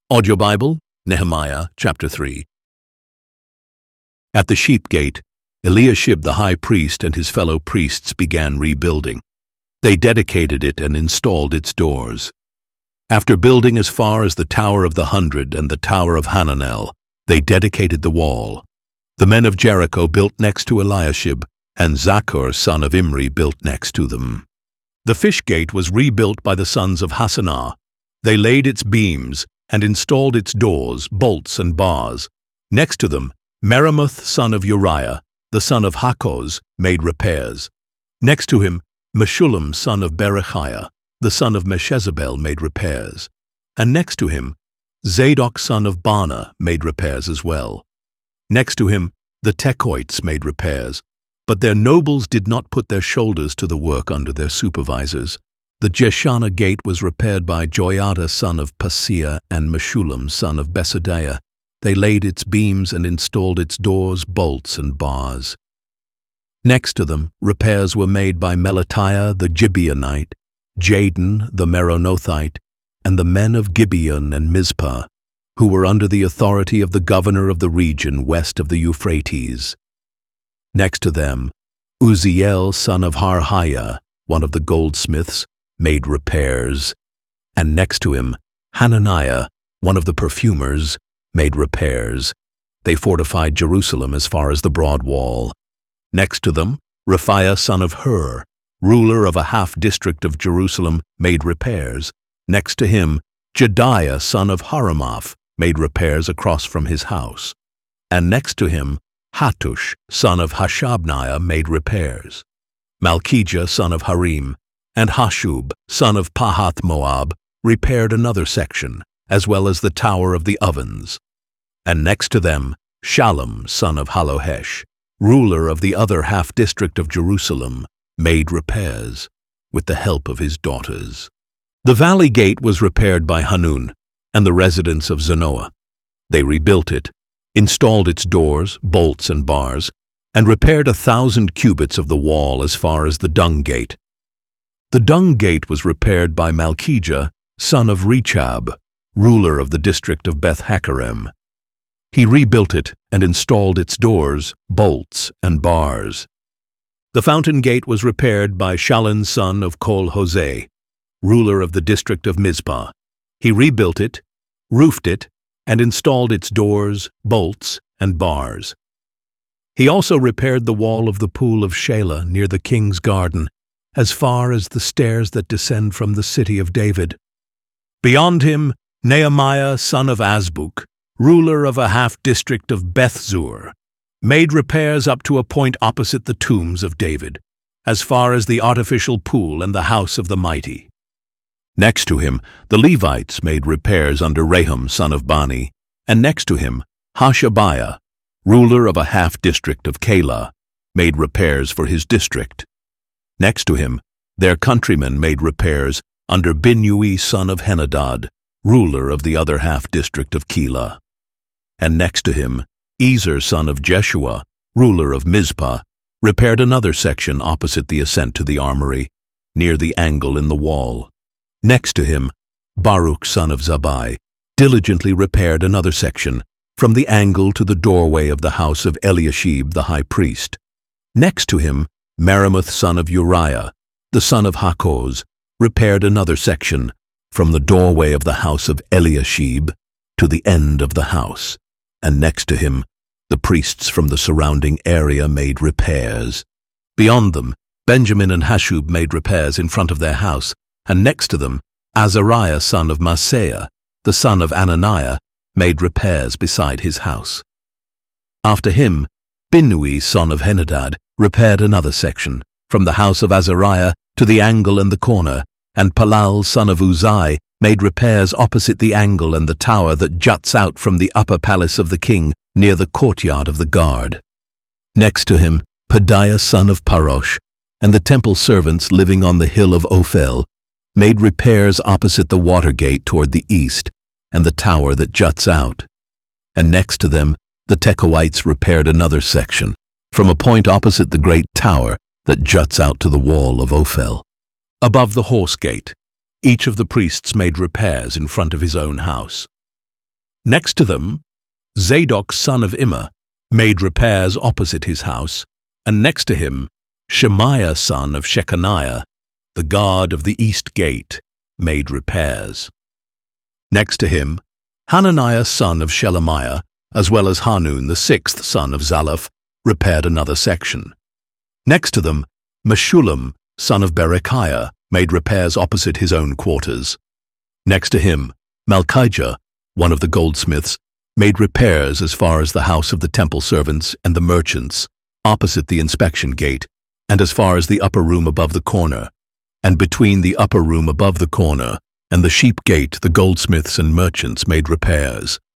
Audio Bible, Nehemiah chapter 3. At the sheep gate, Eliashib the high priest and his fellow priests began rebuilding. They dedicated it and installed its doors. After building as far as the Tower of the 100 and the Tower of Hananel, they dedicated the wall. The men of Jericho built next to Eliashib, and Zaccur son of Imri built next to them. The fish gate was rebuilt by the sons of Hassenaah. They laid its beams and installed its doors, bolts, and bars. Next to them, Meremoth son of Uriah, the son of Hakkoz, made repairs. Next to him, Meshullam son of Berechiah, the son of Meshezabel, made repairs. And next to him, Zadok son of Baana made repairs as well. Next to him, the Tekoites made repairs, but their nobles did not put their shoulders to the work under their supervisors. The Jeshanah gate was repaired by Joiada son of Paseah and Meshullam son of Besodeiah. They laid its beams and installed its doors, bolts, and bars. Next to them, repairs were made by Melatiah the Gibeonite, Jadon the Meronothite, and the men of Gibeon and Mizpah, who were under the authority of the governor of the region west of the Euphrates. Next to them, Uzziel son of Harhaiah, one of the goldsmiths, made repairs, and next to him, Hananiah, one of the perfumers, made repairs. They fortified Jerusalem as far as the broad wall. Next to them, Raphiah son of Hur, ruler of a half-district of Jerusalem, made repairs. Next to him, Jediah son of Haramath made repairs across from his house. And next to him, Hattush son of Hashabniah made repairs. Malchijah son of Harim and Hashub son of Pahath-Moab repaired another section, as well as the Tower of the Ovens. And next to them, Shallum son of Hallohesh, ruler of the other half-district of Jerusalem, made repairs, with the help of his daughters. The valley gate was repaired by Hanun and the residents of Zanoah. They rebuilt it, installed its doors, bolts, and bars, and repaired 1,000 cubits of the wall as far as the dung gate. The dung gate was repaired by Malchijah, son of Rechab, ruler of the district of Beth-Hakerem. He rebuilt it and installed its doors, bolts, and bars. The fountain gate was repaired by Shallun son of Kol-Hoseh, ruler of the district of Mizpah. He rebuilt it, roofed it, and installed its doors, bolts, and bars. He also repaired the wall of the pool of Shelah near the king's garden, as far as the stairs that descend from the city of David. Beyond him, Nehemiah son of Azbuk, ruler of a half-district of Bethzur, made repairs up to a point opposite the tombs of David, as far as the artificial pool and the house of the mighty. Next to him, the Levites made repairs under Rehum son of Bani, and next to him, Hashabiah, ruler of a half-district of Keilah, made repairs for his district. Next to him, their countrymen made repairs under Binnui son of Henadad, ruler of the other half-district of Keilah. And next to him, Ezer son of Jeshua, ruler of Mizpah, repaired another section opposite the ascent to the armory, near the angle in the wall. Next to him, Baruch son of Zabbai diligently repaired another section, from the angle to the doorway of the house of Eliashib the high priest. Next to him, Meremoth son of Uriah, the son of Hakkoz, repaired another section, from the doorway of the house of Eliashib to the end of the house. And next to him, the priests from the surrounding area made repairs. Beyond them, Benjamin and Hashub made repairs in front of their house, and next to them, Azariah son of Maaseiah, the son of Ananiah, made repairs beside his house. After him, Binnui son of Henadad repaired another section, from the house of Azariah to the angle and the corner, and Palal son of Uzai made repairs opposite the angle and the tower that juts out from the upper palace of the king near the courtyard of the guard. Next to him, Pedaiah son of Parosh, and the temple servants living on the hill of Ophel, made repairs opposite the water gate toward the east and the tower that juts out. And next to them, the Tekoites repaired another section, from a point opposite the great tower that juts out to the wall of Ophel. Above the horse gate, each of the priests made repairs in front of his own house. Next to them, Zadok son of Immer made repairs opposite his house, and next to him, Shemaiah son of Shechaniah, the guard of the east gate, made repairs. Next to him, Hananiah son of Shelemiah, as well as Hanun the sixth son of Zalaph, repaired another section. Next to them, Meshullam son of Berechiah made repairs opposite his own quarters. Next to him, Malchijah, one of the goldsmiths, made repairs as far as the house of the temple servants and the merchants, opposite the inspection gate, and as far as the upper room above the corner. And between the upper room above the corner and the sheep gate the goldsmiths and merchants made repairs.